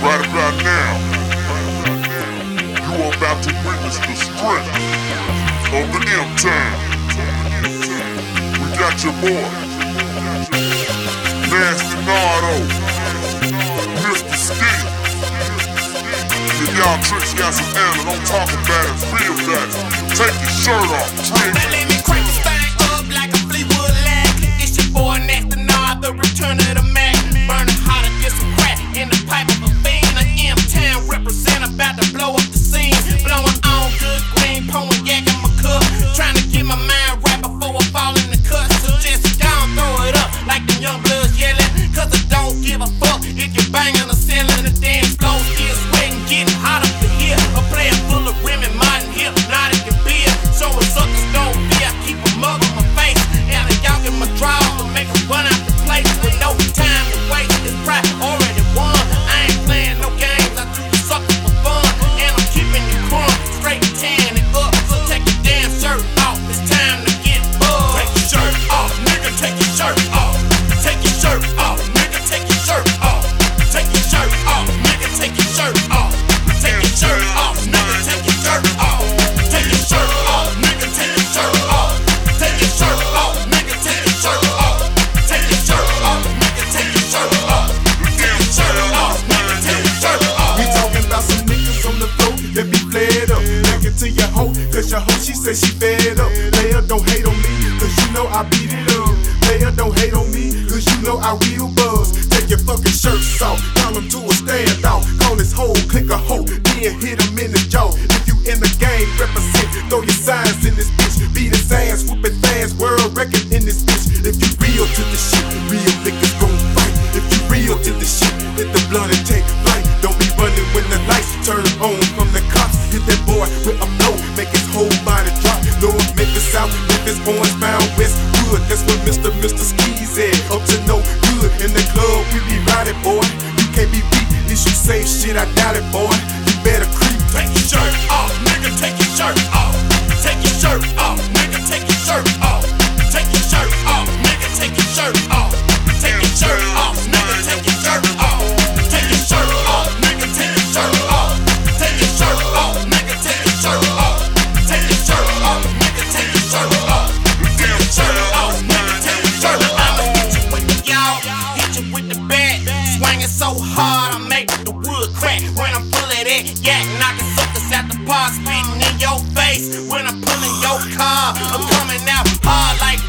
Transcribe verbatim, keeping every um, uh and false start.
Right about now, you are about to witness the strength of the M-Town. We got your boy, Nasty Nardo, Mister Ski. If y'all tricks got some air, don't talk about it, feel that. Take your shirt off, trick. Now let me crank this thing up like a Fleetwood lag. It's your boy Nasty Nardo, the return of the Mac. Burning hotter than some crack in the pipe of a fiend. An M-Town represent about to blow up the scene. Blowing on good green, pouring yak in my cup. Trying to get my mind right before I fall in the cut. So just down, throw it up like them young bloods yelling. Cause I don't give a fuck if you're banging or selling. The dance floor still sweating, getting hot up to here. A player full of Remy Martin, hypnotic and beer. Showing suckers don't fear, I keep a mug on my face. And I y'all in my drawers to make them run out the place. With no time to waste, this pride already won. I ain't playing no games, I do the suckers for fun. And I'm keeping you crunk, straight tan it up. So take your damn shirt off, it's time to get buzzed. Take your shirt off, nigga, take your shirt off. Take your shirt off, nigga, take your shirt off. Take your shirt off, nigga, take your shirt off. Take your shirt off, nigga, take your shirt off. Take your shirt off, nigga, take your shirt off. Take your shirt off, nigga, take your shirt off. Take your shirt off, nigga, take your shirt off. Take your shirt off, nigga, take your shirt off. We talking about some niggas on the floor that be flared up. Back into your hoe, cause your hoe, she say she fed up. Player don't hate on me, cause you know I beat it up. Player don't hate on me, cause you know I real buzz. Take your fucking shirts off, call him to a standoff. Call his hoe, click a hoe, then hit him in the jaw. If you in the game, represent, throw your signs in this bitch. Beat his ass, whoop it fast, world record in this bitch. If you real to the shit, real niggas gon' fight. If you real to the shit, hit the blunt and take flight. Don't be running when the lights turn on from the cops. Hit that boy with a blow, make his whole body drop. North Memphis, South Memphis, Orange, Bound, Westwood. That's where Mister Mister Skis at. Up to no good in the club, we be riding, boy. You can't be beat, at least you say shit, I doubt it, boy. You better creep. Take your shirt off, nigga, take your shirt off. Take your shirt off, nigga, take your shirt off. Take your shirt off, nigga, take your shirt off. Take your shirt off, nigga, take your shirt off. Take your shirt off, nigga, take your shirt off. Take your shirt off, nigga, take your shirt off. Take your shirt off, nigga, take your shirt off. Take your shirt off, nigga, take your shirt off. I'ma hit you with the y'all, hit you with the bat. Swinging so hard, I make the wood crack. When I'm full of that yak, knocking suckers out the park, spitting in your face. When I'm pulling your car, I'm coming out hard like